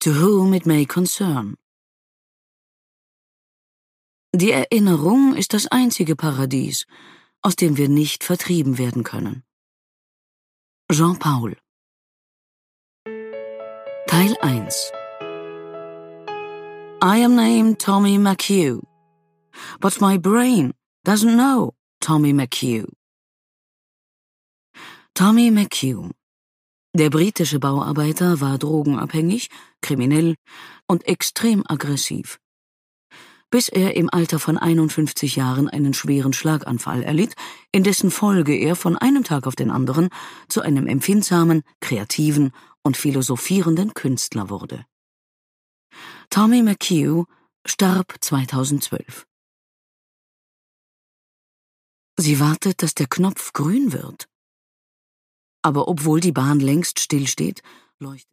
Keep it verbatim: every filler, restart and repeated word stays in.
To whom it may concern. Die Erinnerung ist das einzige Paradies, aus dem wir nicht vertrieben werden können. Jean Paul. Teil eins. I am named Tommy McHugh, but my brain doesn't know Tommy McHugh. Tommy McHugh. Der britische Bauarbeiter war drogenabhängig, kriminell und extrem aggressiv. Bis er im Alter von einundfünfzig Jahren einen schweren Schlaganfall erlitt, in dessen Folge er von einem Tag auf den anderen zu einem empfindsamen, kreativen und philosophierenden Künstler wurde. Tommy McHugh starb zweitausendzwölf. Sie wartet, dass der Knopf grün wird. Aber obwohl die Bahn längst stillsteht, leuchtet